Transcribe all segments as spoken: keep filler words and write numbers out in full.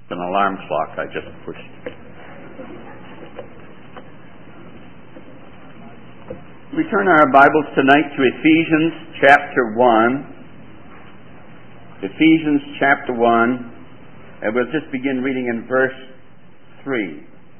An alarm clock I just pushed. We turn our Bibles tonight to Ephesians chapter one. Ephesians chapter one, and we'll just begin reading in verse three.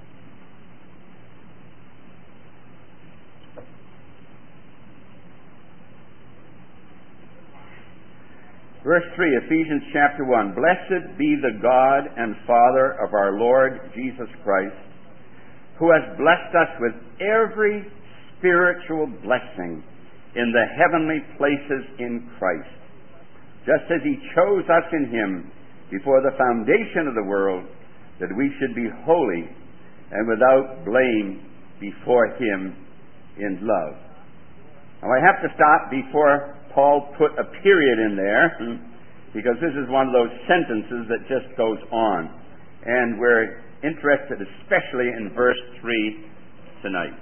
Verse three, Ephesians chapter one. Blessed be the God and Father of our Lord Jesus Christ, who has blessed us with every spiritual blessing in the heavenly places in Christ, just as He chose us in Him before the foundation of the world, that we should be holy and without blame before Him in love. Now I have to stop before Paul put a period in there, because this is one of those sentences that just goes on. And we're interested especially in verse three tonight.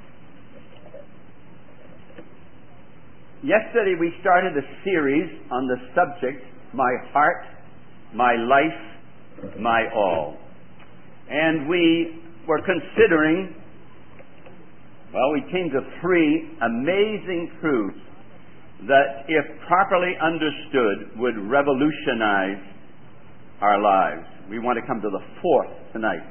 Yesterday we started a series on the subject, My Heart, My Life, My All. And we were considering, well, we came to three amazing truths that, if properly understood, would revolutionize our lives. We want to come to the fourth tonight.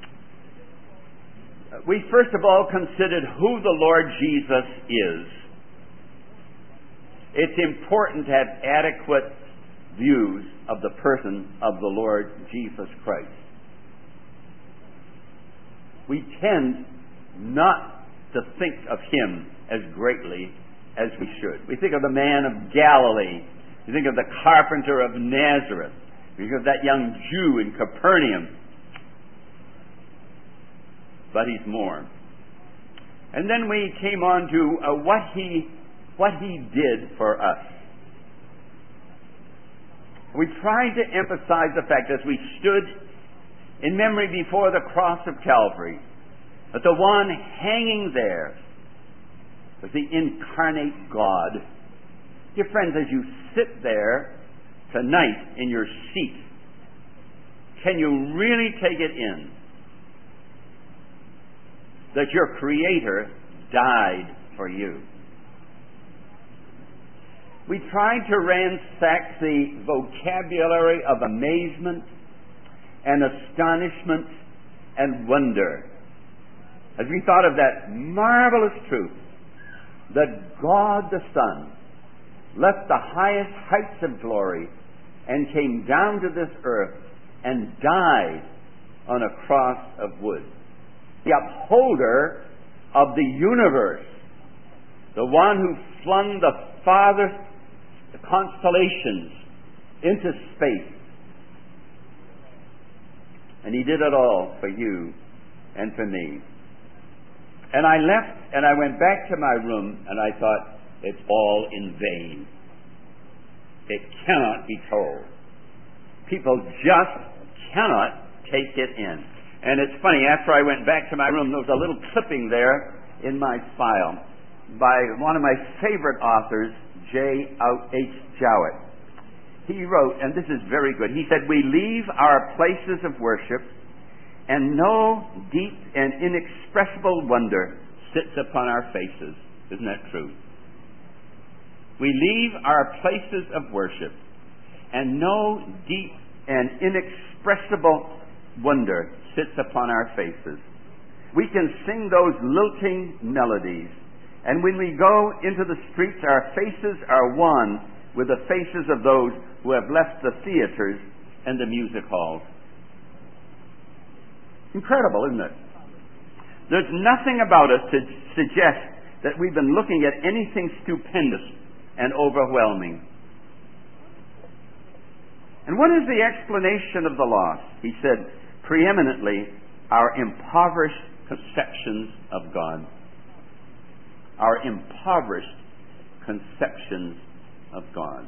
We first of all considered who the Lord Jesus is. It's important to have adequate views of the person of the Lord Jesus Christ. We tend not to think of Him as greatly as we should. We think of the man of Galilee. We think of the carpenter of Nazareth. We think of that young Jew in Capernaum. But He's more. And then we came on to uh, what He what He did for us. We tried to emphasize the fact, as we stood in memory before the cross of Calvary, that the one hanging there was the incarnate God. Dear friends, as you sit there tonight in your seat, can you really take it in that your Creator died for you? We tried to ransack the vocabulary of amazement and astonishment and wonder as we thought of that marvelous truth that God the Son left the highest heights of glory and came down to this earth and died on a cross of wood. The upholder of the universe, the one who flung the farthest constellations into space. And He did it all for you and for me. And I left and I went back to my room and I thought, it's all in vain. It cannot be told. People just cannot take it in. And it's funny, after I went back to my room, there was a little clipping there in my file by one of my favorite authors, J H Jowett. He wrote, and this is very good, he said, we leave our places of worship and no deep and inexpressible wonder sits upon our faces. Isn't that true? We leave our places of worship, and no deep and inexpressible wonder sits upon our faces. We can sing those lilting melodies, and when we go into the streets, our faces are one with the faces of those who have left the theaters and the music halls. Incredible, isn't it? There's nothing about us to suggest that we've been looking at anything stupendous and overwhelming. And what is the explanation of the loss? He said, preeminently, our impoverished conceptions of God. Our impoverished conceptions of God.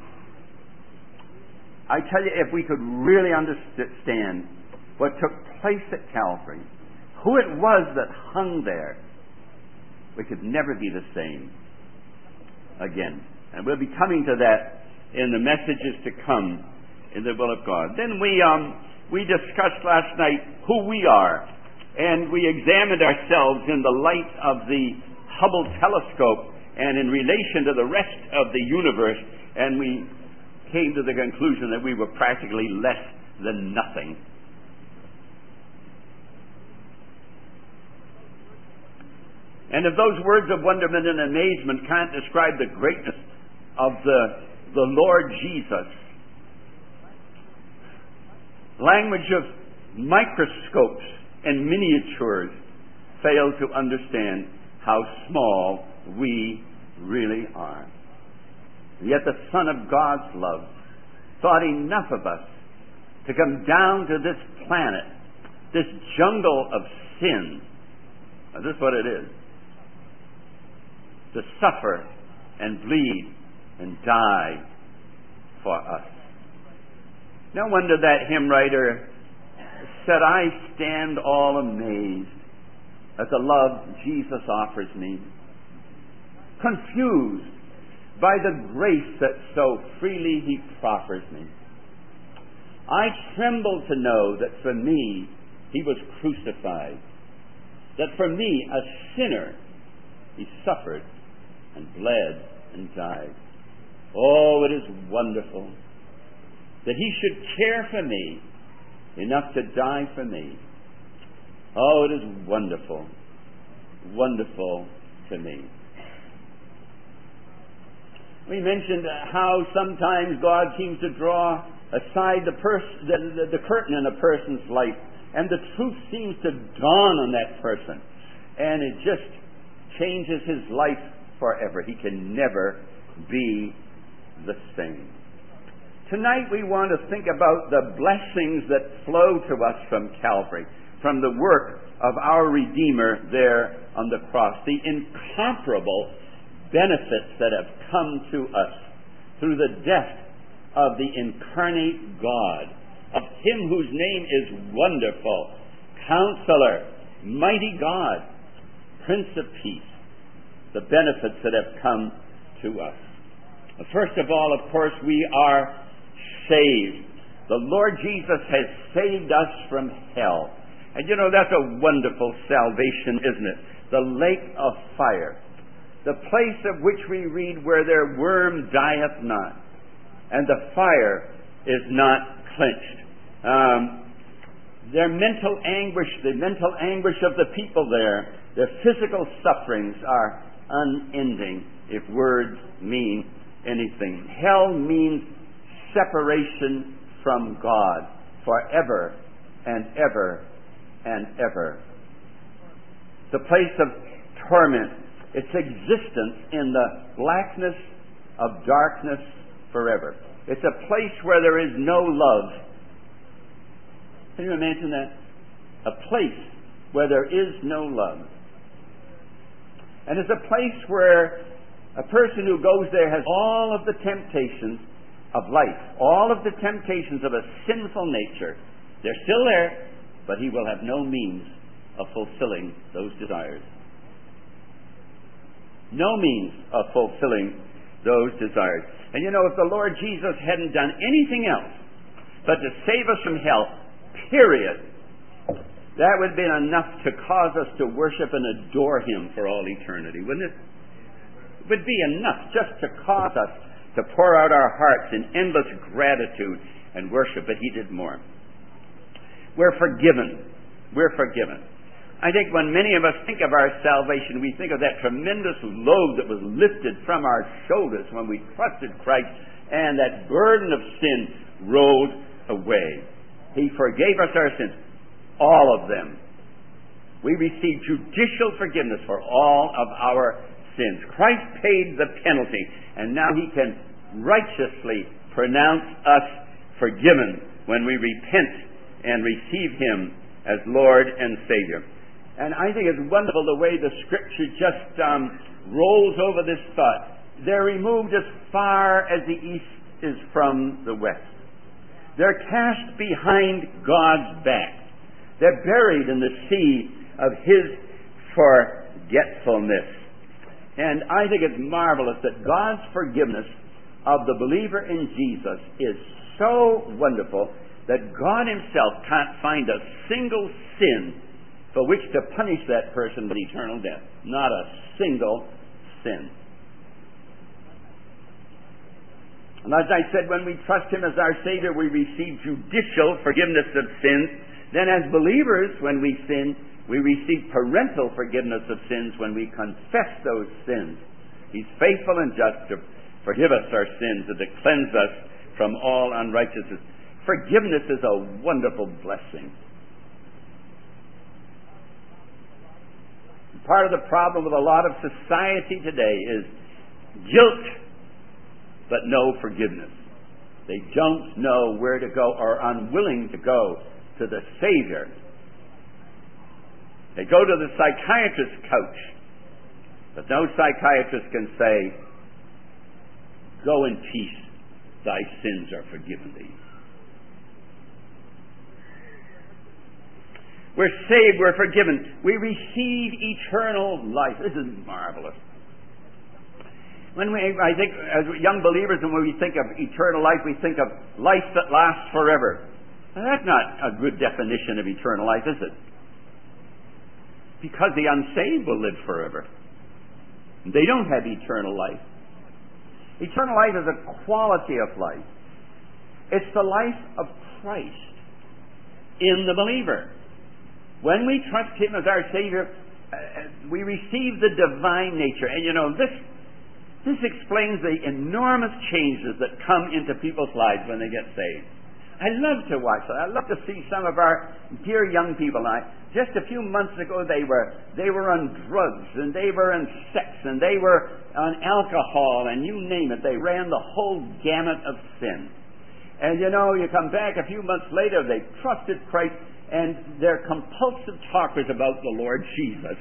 I tell you, if we could really understand what took place at Calvary, who it was that hung there, we could never be the same again. And we'll be coming to that in the messages to come in the will of God. Then we um, we discussed last night who we are, and we examined ourselves in the light of the Hubble telescope and in relation to the rest of the universe, and we came to the conclusion that we were practically less than nothing. And if those words of wonderment and amazement can't describe the greatness of the, the Lord Jesus, language of microscopes and miniatures fail to understand how small we really are. Yet the Son of God's love thought enough of us to come down to this planet, this jungle of sin. Now, this is what it is. To suffer and bleed and die for us. No wonder that hymn writer said, I stand all amazed at the love Jesus offers me, confused by the grace that so freely he proffers me. I tremble to know that for me he was crucified, that for me, a sinner, he suffered and bled and died. Oh, it is wonderful that he should care for me enough to die for me. Oh, it is wonderful, wonderful to me. We mentioned how sometimes God seems to draw aside the, pers- the, the, the curtain in a person's life, and the truth seems to dawn on that person, and it just changes his life forever. He can never be the same. Tonight we want to think about the blessings that flow to us from Calvary, from the work of our Redeemer there on the cross, the incomparable benefits that have come to us through the death of the incarnate God, of him whose name is Wonderful, Counselor, Mighty God, Prince of Peace, the benefits that have come to us. First of all, of course, we are saved. The Lord Jesus has saved us from hell. And you know, that's a wonderful salvation, isn't it? The lake of fire. The place of which we read where their worm dieth not, and the fire is not quenched. Um, their mental anguish, the mental anguish of the people there, their physical sufferings are unending, if words mean anything. Hell means separation from God forever and ever and ever. The place of torment, its existence in the blackness of darkness forever. It's a place where there is no love. Can you imagine that? A place where there is no love. And it's a place where a person who goes there has all of the temptations of life, all of the temptations of a sinful nature. They're still there, but he will have no means of fulfilling those desires. No means of fulfilling those desires. And you know, if the Lord Jesus hadn't done anything else but to save us from hell, period, that would have been enough to cause us to worship and adore him for all eternity, wouldn't it? It would be enough just to cause us to pour out our hearts in endless gratitude and worship, but he did more. We're forgiven. We're forgiven. I think when many of us think of our salvation, we think of that tremendous load that was lifted from our shoulders when we trusted Christ, and that burden of sin rolled away. He forgave us our sins, all of them. We received judicial forgiveness for all of our sins. Christ paid the penalty, and now he can righteously pronounce us forgiven when we repent and receive him as Lord and Savior. And I think it's wonderful the way the Scripture just um, rolls over this thought. They're removed as far as the east is from the west. They're cast behind God's back. They're buried in the sea of his forgetfulness. And I think it's marvelous that God's forgiveness of the believer in Jesus is so wonderful that God himself can't find a single sin for which to punish that person with eternal death. Not a single sin. And as I said, when we trust him as our Savior, we receive judicial forgiveness of sins. Then as believers, when we sin, we receive parental forgiveness of sins when we confess those sins. He's faithful and just to forgive us our sins and to cleanse us from all unrighteousness. Forgiveness is a wonderful blessing. Part of the problem with a lot of society today is guilt, but no forgiveness. They don't know where to go or are unwilling to go to the Savior. They go to the psychiatrist's couch, but no psychiatrist can say, "Go in peace, thy sins are forgiven thee." We're saved, we're forgiven. We receive eternal life. This is marvelous. When we, I think, as young believers, and when we think of eternal life, we think of life that lasts forever. Now, that's not a good definition of eternal life, is it? Because the unsaved will live forever. They don't have eternal life. Eternal life is a quality of life. It's the life of Christ in the believer. When we trust him as our Savior, uh, we receive the divine nature. And you know, this this explains the enormous changes that come into people's lives when they get saved. I love to watch that. I love to see some of our dear young people. I, just a few months ago, they were they were on drugs, and they were on sex, and they were on alcohol, and you name it. They ran the whole gamut of sin. And you know, you come back a few months later, they trusted Christ, and they're compulsive talkers about the Lord Jesus.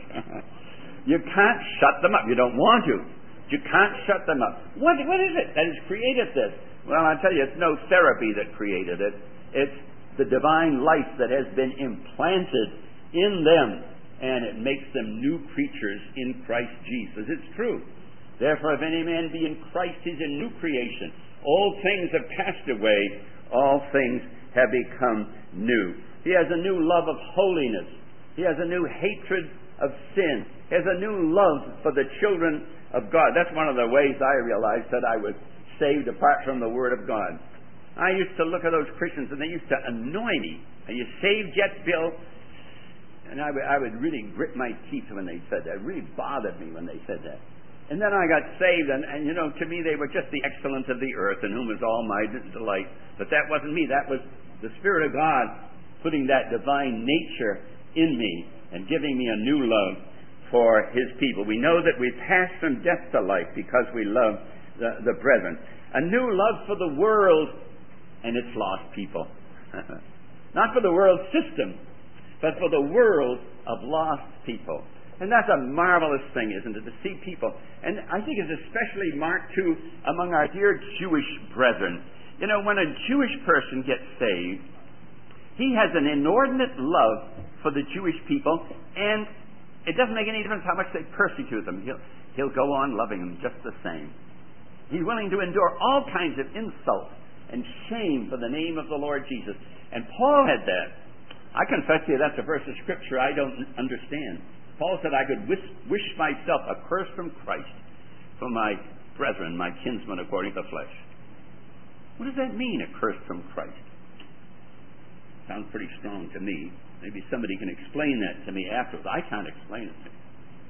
You can't shut them up. You don't want to. You can't shut them up. What, what is it that has created this? Well, I'll tell you, it's no therapy that created it. It's the divine life that has been implanted in them, and it makes them new creatures in Christ Jesus. It's true. Therefore, if any man be in Christ, he's a new creation. All things have passed away. All things have become new. He has a new love of holiness. He has a new hatred of sin. He has a new love for the children of God. That's one of the ways I realized that I was saved apart from the Word of God. I used to look at those Christians and they used to annoy me. Are you saved yet, Bill? And I would, I would really grit my teeth when they said that. It really bothered me when they said that. And then I got saved, and, and you know, to me they were just the excellence of the earth, in whom is all my delight. But that wasn't me. That was the Spirit of God putting that divine nature in me and giving me a new love for his people. We know that we pass from death to life because we love the, the brethren. A new love for the world and its lost people. Not for the world system, but for the world of lost people. And that's a marvelous thing, isn't it, to see people. And I think it's especially marked, too, among our dear Jewish brethren. You know, when a Jewish person gets saved, he has an inordinate love for the Jewish people, and it doesn't make any difference how much they persecute them. He'll, he'll go on loving them just the same. He's willing to endure all kinds of insults and shame for the name of the Lord Jesus. And Paul had that. I confess to you that's a verse of Scripture I don't understand. Paul said I could wish, wish myself a curse from Christ for my brethren, my kinsmen according to the flesh. What does that mean, a curse from Christ? Sounds pretty strong to me. Maybe somebody can explain that to me afterwards. I can't explain it to me.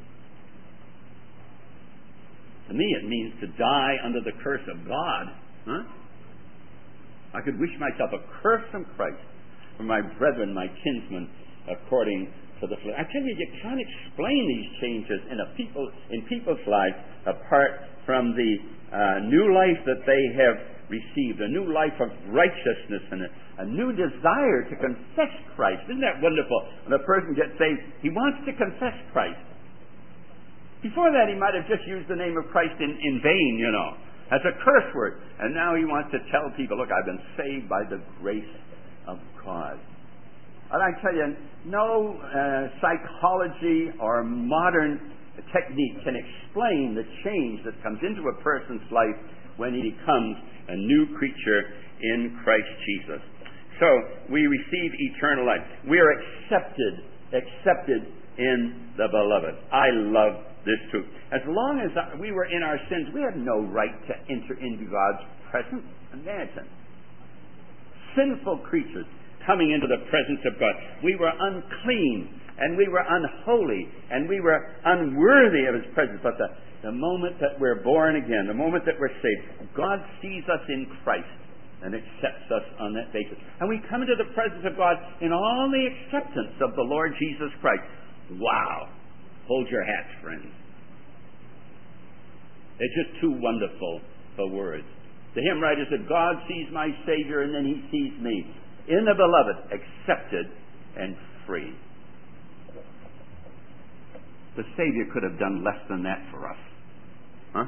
To me, it means to die under the curse of God. Huh? I could wish myself a curse from Christ for my brethren, my kinsmen, according to the flesh. I tell you, you can't explain these changes in a people in people's lives apart from the uh, new life that they have received, a new life of righteousness and a, a new desire to confess Christ. Isn't that wonderful? When a person gets saved, he wants to confess Christ. Before that, he might have just used the name of Christ in, in vain, you know, as a curse word. And now he wants to tell people, look, I've been saved by the grace of God. And I tell you, no uh, psychology or modern technique can explain the change that comes into a person's life when he becomes a new creature in Christ Jesus. so we receive eternal life. We are accepted, accepted in the beloved. I love this truth. As long as we were in our sins, we had no right to enter into God's presence. Imagine. Sinful creatures coming into the presence of God. We were unclean, and we were unholy, and we were unworthy of His presence. But the, the moment that we're born again, the moment that we're saved, God sees us in Christ and accepts us on that basis. And we come into the presence of God in all the acceptance of the Lord Jesus Christ. Wow. Hold your hats, friends. It's just too wonderful for words. The hymn writer said, God sees my Savior, and then He sees me. In the beloved, accepted and free. The Savior could have done less than that for us. Huh?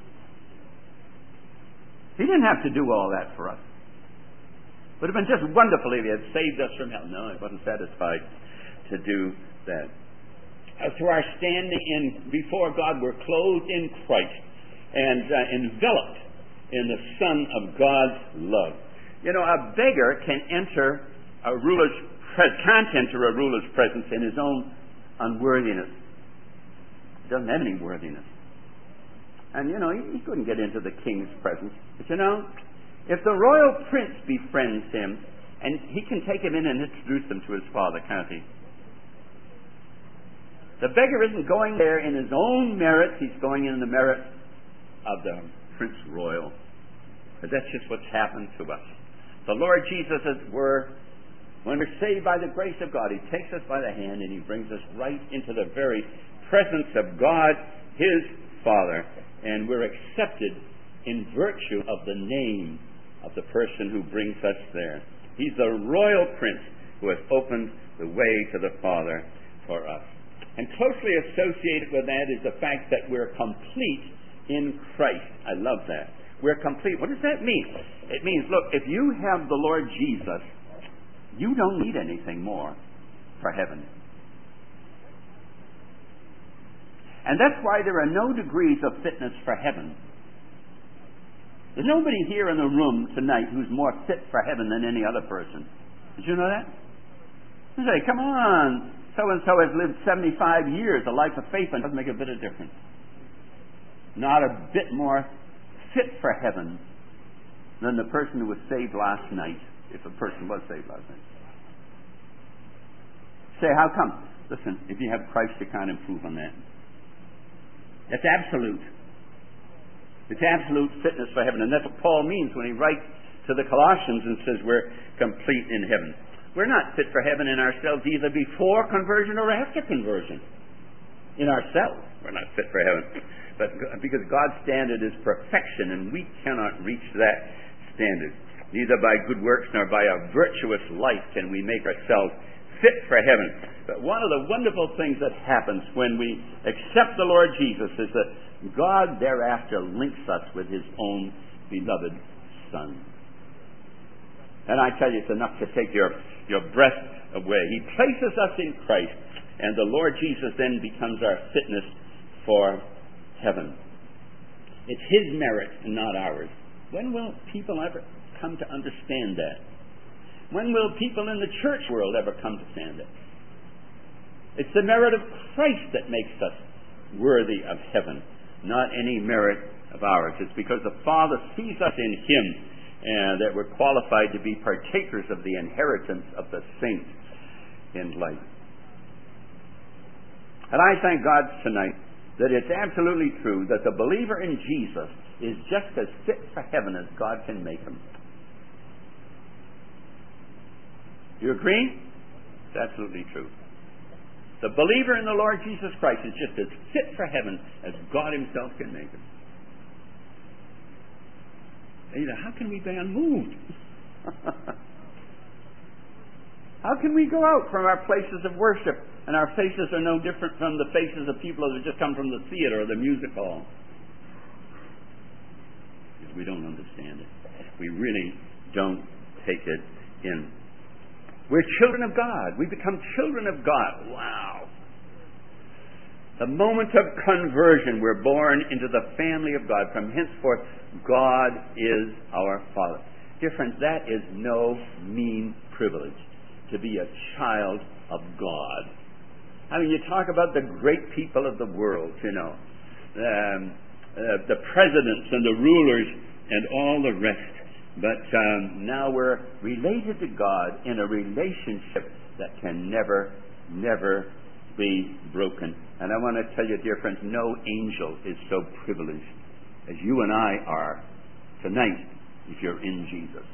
He didn't have to do all that for us. It would have been just wonderful if He had saved us from hell. No, He wasn't satisfied to do that. As to our standing in before God, we're clothed in Christ and uh, enveloped in the Son of God's love. You know, a beggar can enter a ruler's pres- can't enter a ruler's presence in his own unworthiness. He doesn't have any worthiness. And, you know, he, he couldn't get into the king's presence. But, you know, if the royal prince befriends him, and he can take him in and introduce him to his father, can't he? The beggar isn't going there in his own merits. He's going in the merit of the Prince Royal. But that's just what's happened to us. The Lord Jesus, as it were, when we're saved by the grace of God, He takes us by the hand and He brings us right into the very presence of God, His Father. And we're accepted in virtue of the name of the person who brings us there. He's the royal prince who has opened the way to the Father for us. And closely associated with that is the fact that we're complete in Christ. I love that. We're complete. What does that mean? It means, look, if you have the Lord Jesus, you don't need anything more for heaven. And that's why there are no degrees of fitness for heaven. There's nobody here in the room tonight who's more fit for heaven than any other person. Did you know that? You say, come on, so-and-so has lived seventy-five years, a life of faith, and it doesn't make a bit of difference. Not a bit more fit for heaven than the person who was saved last night, if a person was saved last night. Say, how come? Listen, if you have Christ, you can't improve on that. That's absolute. It's absolute fitness for heaven. And that's what Paul means when he writes to the Colossians and says we're complete in heaven. We're not fit for heaven in ourselves either before conversion or after conversion. In ourselves, we're not fit for heaven. But because God's standard is perfection, and we cannot reach that standard. Neither by good works nor by a virtuous life can we make ourselves fit for heaven. But one of the wonderful things that happens when we accept the Lord Jesus is that God thereafter links us with His own beloved Son. And I tell you, it's enough to take your, your breath away. He places us in Christ, and the Lord Jesus then becomes our fitness for heaven. It's His merit and not ours. When will people ever come to understand that? When will people in the church world ever come to understand it? It's the merit of Christ that makes us worthy of heaven, not any merit of ours. It's because the Father sees us in Him and that we're qualified to be partakers of the inheritance of the saints in light. And I thank God tonight that it's absolutely true that the believer in Jesus is just as fit for heaven as God can make him. You agree? It's absolutely true. The believer in the Lord Jesus Christ is just as fit for heaven as God Himself can make him. And you know, how can we be unmoved? How can we go out from our places of worship and our faces are no different from the faces of people that have just come from the theater or the music hall? Because we don't understand it. We really don't take it in. We're children of God. We become children of God. Wow. The moment of conversion, we're born into the family of God. From henceforth, God is our Father. dear friends, that is no mean privilege to be a child of God. I mean, you talk about the great people of the world, you know, um, uh, the presidents and the rulers and all the rest. But um, now we're related to God in a relationship that can never, never be broken. And I want to tell you, dear friends, no angel is so privileged as you and I are tonight if you're in Jesus.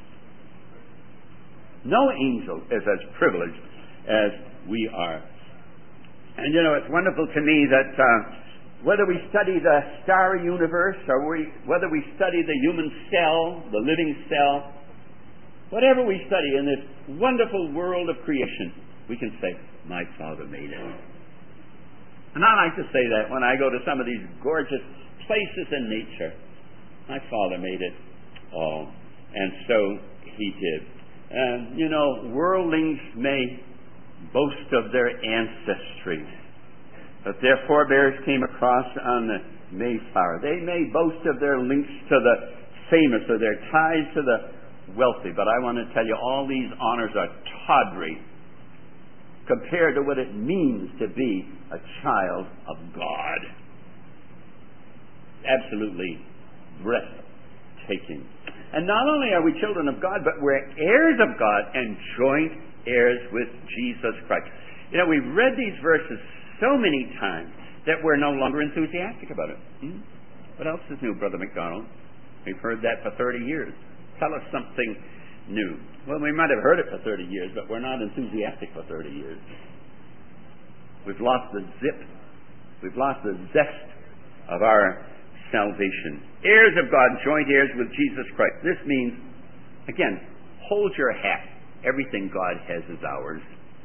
No angel is as privileged as we are. And you know, it's wonderful to me that uh, whether we study the starry universe or we, whether we study the human cell, the living cell, whatever we study in this wonderful world of creation, we can say, my Father made it. And I like to say that when I go to some of these gorgeous places in nature. My Father made it all. And so He did. And, you know, worldlings may boast of their ancestry, but their forebears came across on the Mayflower. They may boast of their links to the famous or their ties to the wealthy, but I want to tell you all these honors are tawdry compared to what it means to be a child of God. Absolutely breathtaking. And not only are we children of God, but we're heirs of God and joint heirs with Jesus Christ. You know, we've read these verses so many times that we're no longer enthusiastic about it. Hmm? What else is new, Brother McDonald? We've heard that for thirty years. Tell us something new. Well, we might have heard it for thirty years, but we're not enthusiastic for thirty years. We've lost the zip. We've lost the zest of our salvation. Heirs of God, joint heirs with Jesus Christ. This means, again, hold your hat. Everything God has is ours.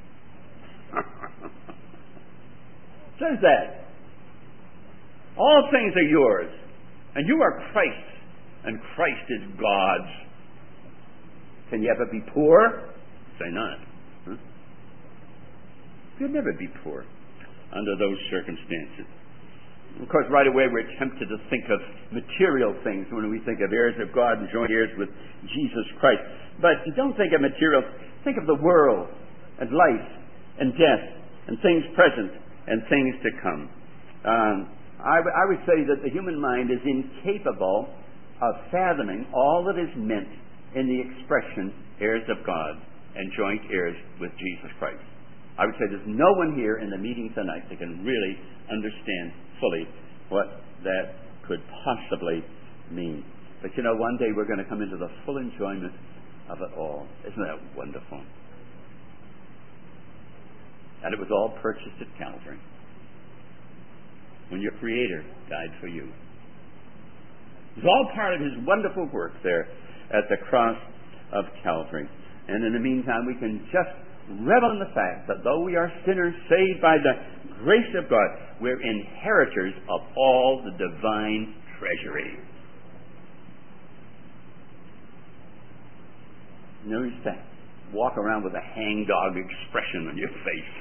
Says that. All things are yours, and you are Christ's, and Christ is God's. Can you ever be poor? Say not. Huh? You'll never be poor under those circumstances. Of course, right away we're tempted to think of material things when we think of heirs of God and joint heirs with Jesus Christ. But don't think of material. Think of the world and life and death and things present and things to come. Um, I, w- I would say that the human mind is incapable of fathoming all that is meant in the expression heirs of God and joint heirs with Jesus Christ. I would say there's no one here in the meeting tonight that can really understand fully what that could possibly mean. But you know, one day we're going to come into the full enjoyment of it all. Isn't that wonderful? And it was all purchased at Calvary when your Creator died for you. It was all part of His wonderful work there at the cross of Calvary. And in the meantime, we can just revel in the fact that though we are sinners saved by the grace of God, we're inheritors of all the divine treasury. Notice that. Walk around with a hangdog expression on your face.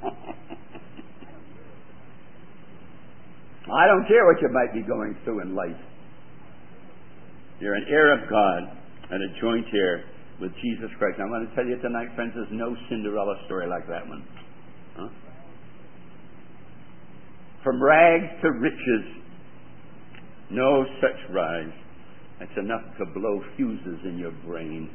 I don't care what you might be going through in life. You're an heir of God and a joint heir with Jesus Christ. I want to tell you tonight, friends, there's no Cinderella story like that one. Huh? From rags to riches, no such rise. That's enough to blow fuses in your brain.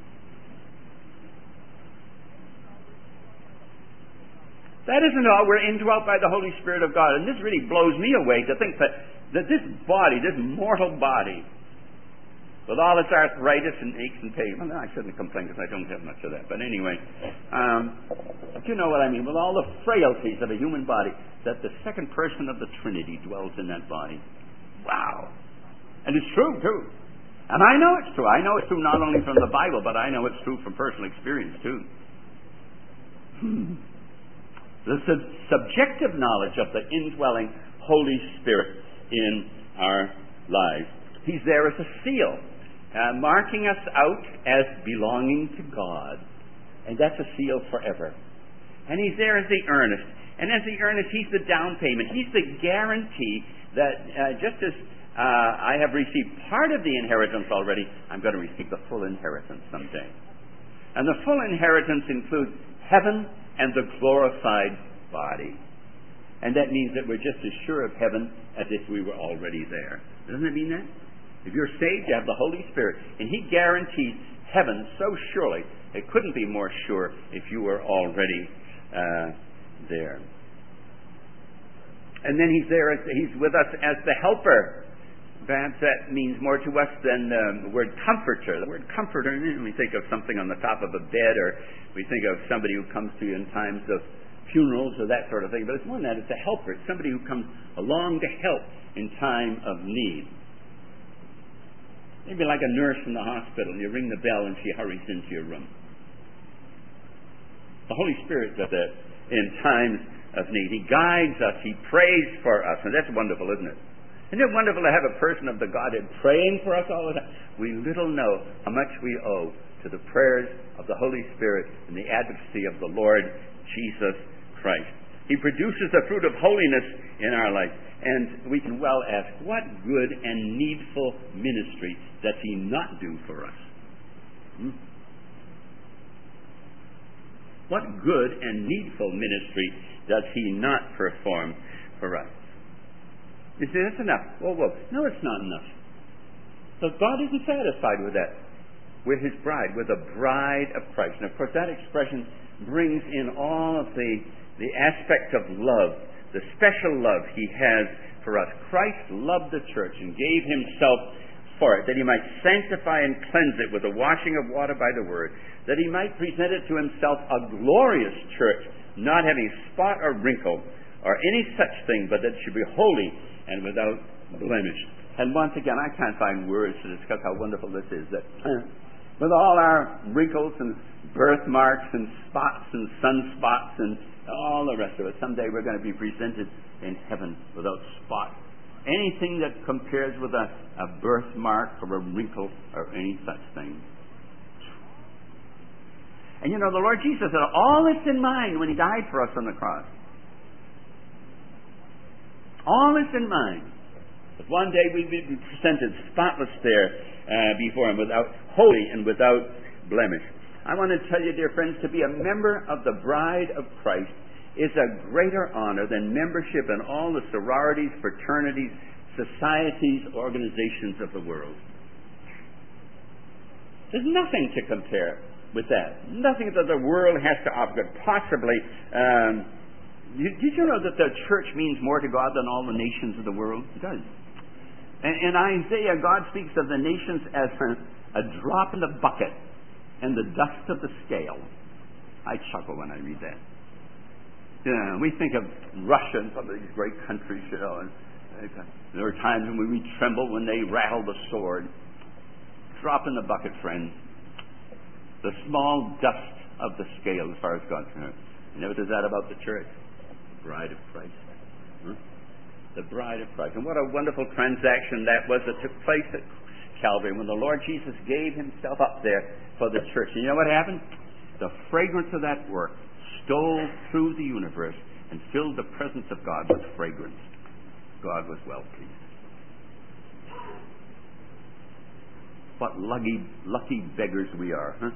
That isn't all. We're indwelt by the Holy Spirit of God. And this really blows me away to think that, that this body, this mortal body, with all its arthritis and aches and pains. Well, no, I shouldn't complain because I don't have much of that. But anyway, um, but you know what I mean. With all the frailties of a human body, that the second person of the Trinity dwells in that body. Wow. And it's true, too. And I know it's true. I know it's true not only from the Bible, but I know it's true from personal experience, too. Hmm. The sub- subjective knowledge of the indwelling Holy Spirit in our lives. He's there as a seal, uh, marking us out as belonging to God. And that's a seal forever. And He's there as the earnest. And as the earnest, He's the down payment. He's the guarantee that uh, just as uh, I have received part of the inheritance already. I'm going to receive the full inheritance someday. And the full inheritance includes heaven and the glorified body. And that means that we're just as sure of heaven as if we were already there. Doesn't it mean that? If you're saved, you have the Holy Spirit, and He guarantees heaven so surely. It couldn't be more sure if you were already uh, there. And then He's there, as, He's with us as the helper. Perhaps that means more to us than um, the word comforter. The word comforter, we think of something on the top of a bed, or we think of somebody who comes to you in times of funerals or that sort of thing. But it's more than that. It's a helper. It's somebody who comes along to help in time of need. Maybe like a nurse in the hospital. You ring the bell and she hurries into your room. The Holy Spirit does that in times of need. He guides us. He prays for us. And that's wonderful, isn't it? Isn't it wonderful to have a person of the Godhead praying for us all the time? We little know how much we owe to the prayers of the Holy Spirit and the advocacy of the Lord Jesus Christ. He produces the fruit of holiness in our life. And we can well ask, what good and needful ministry does He not do for us? Hmm? What good and needful ministry does He not perform for us? You say, that's enough. Whoa, whoa. No, it's not enough. So God isn't satisfied with that. We're His bride. We're the bride of Christ. And of course, that expression brings in all of the, the aspect of love, the special love He has for us. Christ loved the church and gave Himself for it, that He might sanctify and cleanse it with the washing of water by the Word, that He might present it to Himself a glorious church, not having spot or wrinkle or any such thing, but that it should be holy and without blemish. And once again, I can't find words to discuss how wonderful this is, that with all our wrinkles and birthmarks and spots and sunspots and all the rest of it, someday we're going to be presented in heaven without spot. Anything that compares with a, a birthmark or a wrinkle or any such thing. And you know, the Lord Jesus had all this in mind when He died for us on the cross. All this in mind. That one day we'd be presented spotless there uh, before Him, without holy and without blemish. I want to tell you, dear friends, to be a member of the bride of Christ is a greater honor than membership in all the sororities, fraternities, societies, organizations of the world. There's nothing to compare with that. Nothing that the world has to offer could possibly. Um, did you know that the church means more to God than all the nations of the world? It does. And in Isaiah, God speaks of the nations as a, a drop in the bucket and the dust of the scale. I chuckle when I read that. Yeah, we think of Russia and some of these great countries, you know, and there are times when we tremble when they rattle the sword. Drop in the bucket, friends. The small dust of the scale as far as God's concerned. He never does that about the church. The bride of Christ. Huh? The bride of Christ. And what a wonderful transaction that was that took place at Calvary when the Lord Jesus gave Himself up there for the church. And you know what happened? The fragrance of that work stole through the universe and filled the presence of God with fragrance. God was well pleased. What lucky, lucky beggars we are, huh?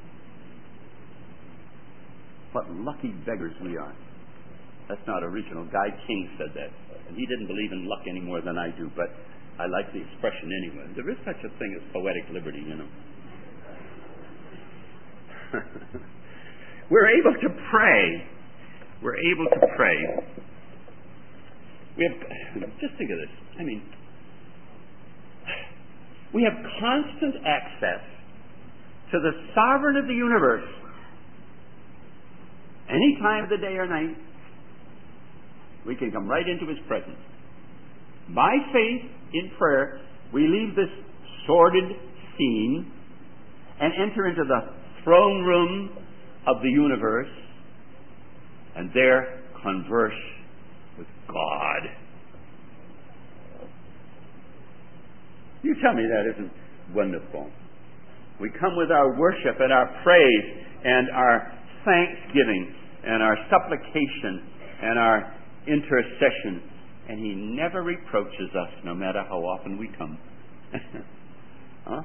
What lucky beggars we are. That's not original. Guy King said that. And he didn't believe in luck any more than I do, but I like the expression anyway. There is such a thing as poetic liberty, you know. We're able to pray. We're able to pray. We have, just think of this. I mean, we have constant access to the sovereign of the universe. Any time of the day or night, we can come right into His presence. By faith, in prayer, we leave this sordid scene and enter into the throne room of the universe and there converse with God. You tell me that isn't wonderful. We come with our worship and our praise and our thanksgiving and our supplication and our intercession, And He never reproaches us, no matter how often we come. Huh?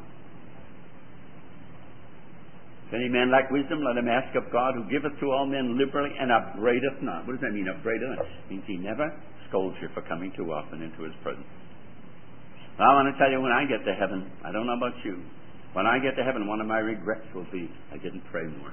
If any man lack wisdom, let him ask of God, who giveth to all men liberally and upbraideth not. What does that mean, upbraideth not? It means He never scolds you for coming too often into His presence. Well, I want to tell you, when I get to heaven, I don't know about you, when I get to heaven, one of my regrets will be I didn't pray more.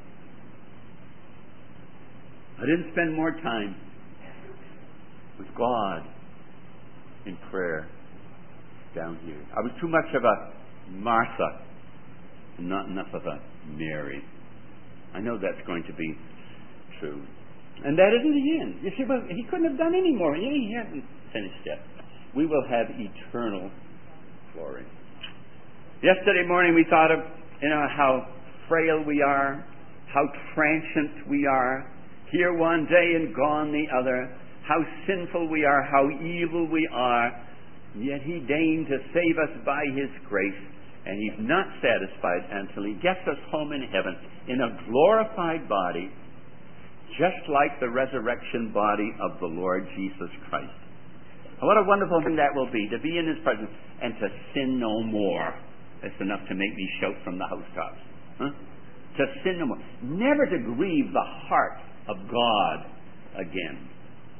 I didn't spend more time with God in prayer down here. I was too much of a Martha and not enough of a Mary. I know that's going to be true. And that isn't the end. You see, well, He couldn't have done any more. He hasn't finished yet. We will have eternal glory. Yesterday morning we thought of, you know, how frail we are, how transient we are, here one day and gone the other, how sinful we are, how evil we are, yet He deigned to save us by His grace, and He's not satisfied until He gets us home in heaven in a glorified body, just like the resurrection body of the Lord Jesus Christ. What a wonderful thing that will be, to be in His presence and to sin no more. That's enough to make me shout from the housetops. Huh? To sin no more. Never to grieve the heart of God again.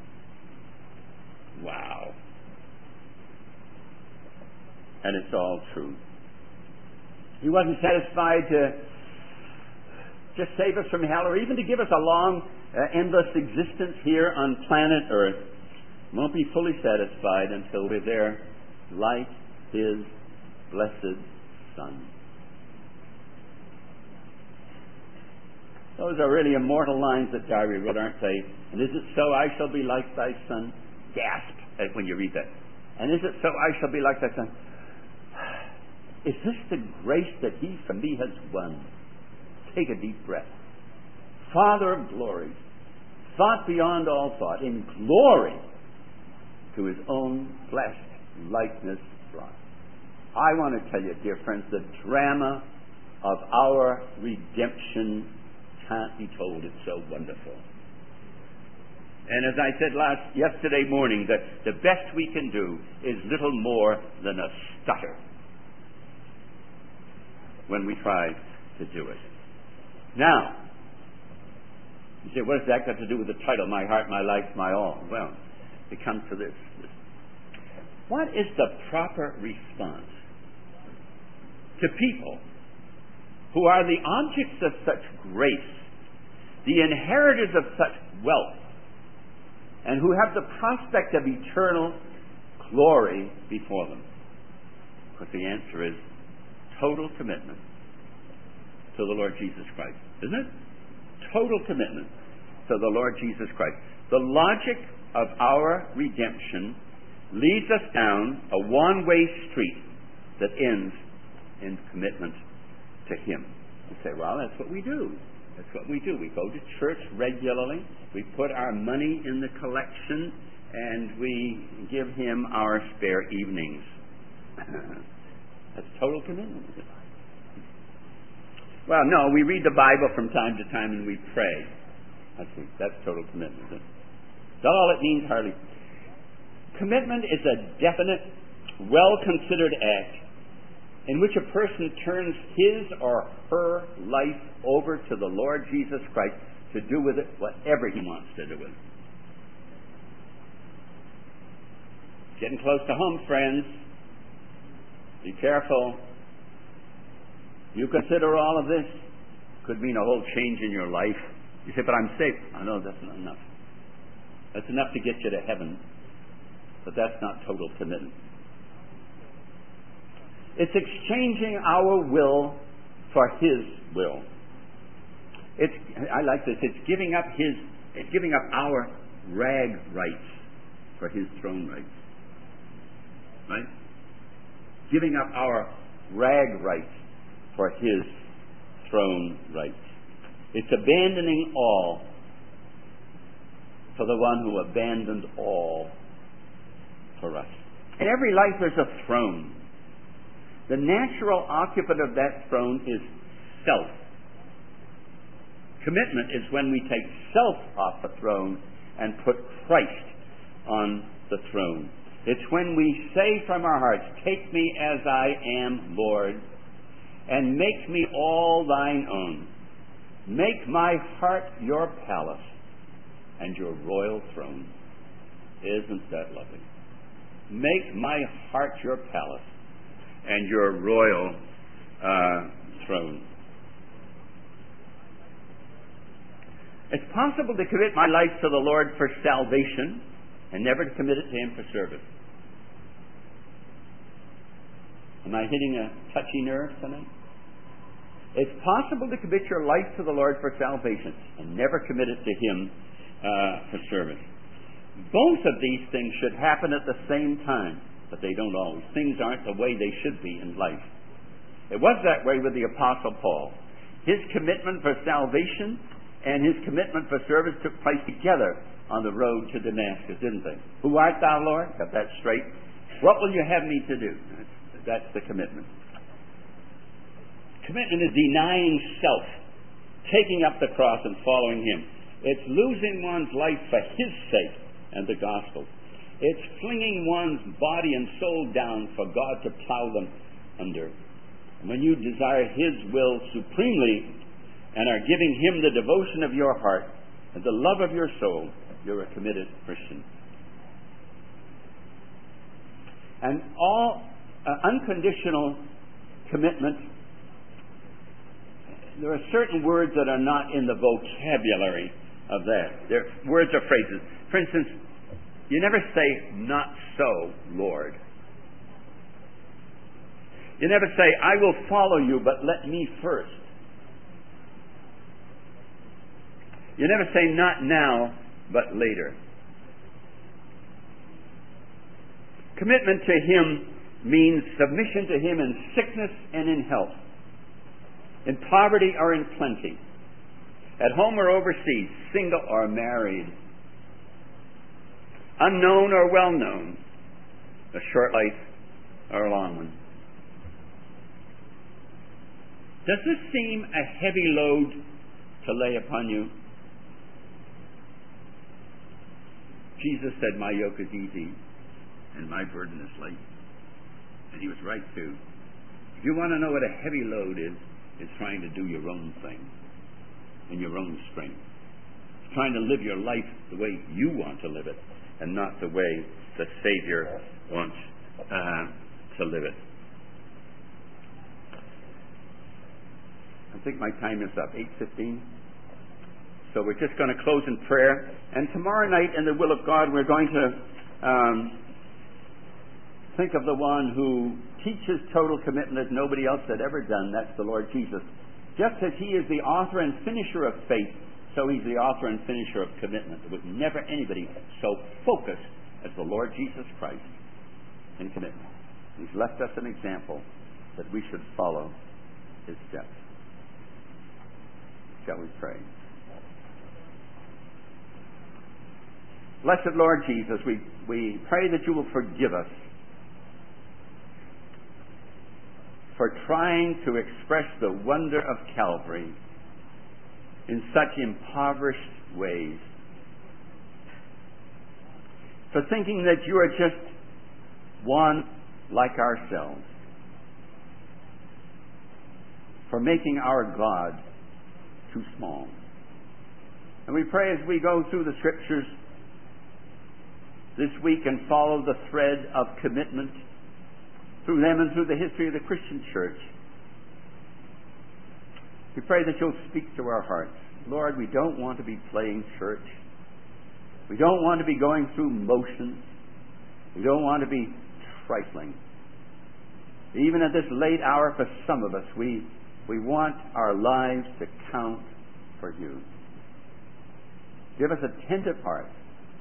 Wow. And it's all true. He wasn't satisfied to just save us from hell, or even to give us a long, uh, endless existence here on planet Earth. Won't be fully satisfied until we're there like His blessed Son. Those are really immortal lines that Darby wrote, aren't they? And is it so I shall be like thy Son? Gasp when you read that. And is it so I shall be like thy Son? Is this the grace that He from me has won? Take a deep breath. Father of glory, thought beyond all thought, in glory to His own flesh likeness brought. I want to tell you, dear friends, the drama of our redemption can't be told. It's so wonderful. And as I said last yesterday morning, that the best we can do is little more than a stutter when we try to do it. Now, you say, what has that got to do with the title, My Heart, My Life, My All? Well, it comes to this. What is the proper response to people who are the objects of such grace, the inheritors of such wealth, and who have the prospect of eternal glory before them? Because the answer is total commitment to the Lord Jesus Christ. Isn't it? Total commitment to the Lord Jesus Christ. The logic of our redemption leads us down a one-way street that ends in commitment to Him. You say, well, that's what we do. That's what we do. We go to church regularly. We put our money in the collection, and we give Him our spare evenings. That's total commitment. Well, no, we read the Bible from time to time and we pray. That's, that's total commitment. That's all it means, hardly. Commitment is a definite, well-considered act in which a person turns his or her life over to the Lord Jesus Christ to do with it whatever He wants to do with it. Getting close to home, friends. Be careful. You consider all of this. Could mean a whole change in your life. You say, but I'm safe. I know that's not enough. That's enough to get you to heaven. But that's not total commitment. It's exchanging our will for His will. It's, I like this. It's giving up His, it's giving up our rag rights for His throne rights. Right? Giving up our rag rights for His throne rights. It's abandoning all for the one who abandoned all for us. In every life there's a throne. The natural occupant of that throne is self. Commitment is when we take self off the throne and put Christ on the throne. It's when we say from our hearts, take me as I am, Lord, and make me all thine own. Make my heart your palace and your royal throne. Isn't that lovely? Make my heart your palace and your royal uh, throne. It's possible to commit my life to the Lord for salvation and never to commit it to Him for service. Am I hitting a touchy nerve tonight? It's possible to commit your life to the Lord for salvation and never commit it to Him uh, for service. Both of these things should happen at the same time, but they don't always. Things aren't the way they should be in life. It was that way with the Apostle Paul. His commitment for salvation and his commitment for service took place together on the road to Damascus, didn't they? Who art thou, Lord? Got that straight. What will you have me to do? That's, that's the commitment. Commitment is denying self, taking up the cross and following Him. It's losing one's life for His sake and the gospel. It's flinging one's body and soul down for God to plow them under. And when you desire His will supremely and are giving Him the devotion of your heart and the love of your soul, you're a committed Christian. And all uh, unconditional commitment, there are certain words that are not in the vocabulary of that. They're words or phrases. For instance, you never say, not so, Lord. You never say, I will follow you, but let me first. You never say, not now, but later. Commitment to Him means submission to Him in sickness and in health, in poverty or in plenty, at home or overseas, single or married, unknown or well-known, a short life or a long one. Does this seem a heavy load to lay upon you? Jesus said, my yoke is easy and my burden is light. And He was right too. If you want to know what a heavy load is, it's trying to do your own thing in your own strength. It's trying to live your life the way you want to live it and not the way the Savior wants uh, to live it. I think my time is up, eight fifteen. So we're just going to close in prayer. And tomorrow night, in the will of God, we're going to um, think of the one who teaches total commitment as nobody else had ever done. That's the Lord Jesus. Just as He is the author and finisher of faith, so He's the author and finisher of commitment. There was never anybody so focused as the Lord Jesus Christ in commitment. He's left us an example that we should follow His steps. Shall we pray? Blessed Lord Jesus, we, we pray that You will forgive us for trying to express the wonder of Calvary in such impoverished ways, for thinking that You are just one like ourselves, for making our God too small. And we pray as we go through the Scriptures this week and follow the thread of commitment through them and through the history of the Christian church, we pray that You'll speak to our hearts. Lord, we don't want to be playing church. We don't want to be going through motions. We don't want to be trifling. Even at this late hour for some of us, we, we want our lives to count for You. Give us attentive hearts.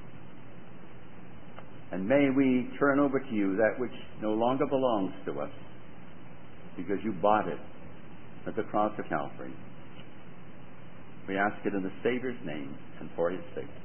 And may we turn over to You that which no longer belongs to us, because You bought it at the cross of Calvary. We ask it in the Savior's name and for His sake.